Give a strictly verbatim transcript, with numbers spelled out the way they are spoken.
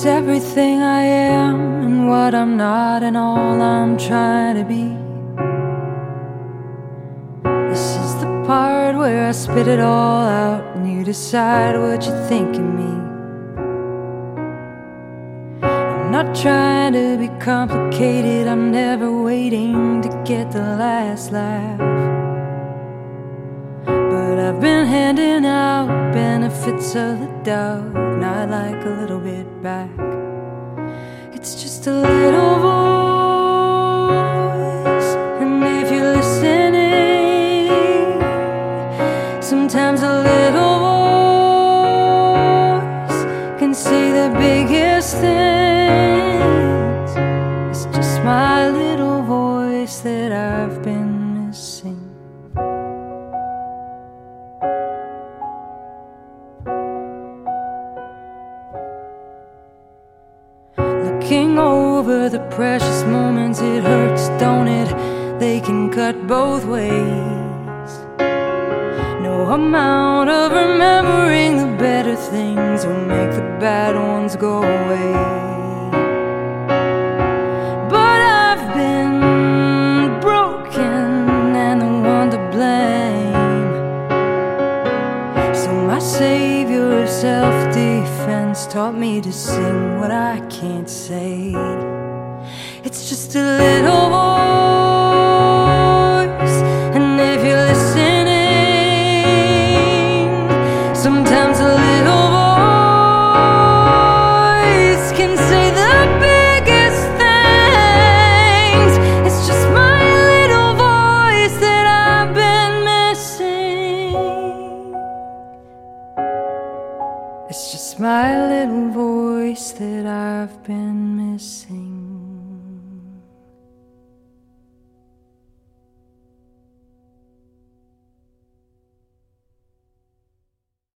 everything I am and what I'm not and all I'm trying to be. This is the part where I spit it all out and you decide what you think of me. I'm not trying to be complicated, I'm never waiting to get the last laugh. But I've been handing out benefits of the doubt, and I'd like a little bit back. It's just a little voice, and if you're listening, sometimes a little voice can say the biggest things. It's just my little voice that I've been missing. Looking over the precious moments, it hurts, don't it? They can cut both ways. No amount of remembering the better things will make the bad ones go away. But I've been broken and the one to blame. So my savior of self-defense taught me to sing what I can't say. It's just a little voice, and if you're listening, sometimes a little voice can say the biggest things. It's just my little voice that I've been missing. It's just my little voice that I've been missing.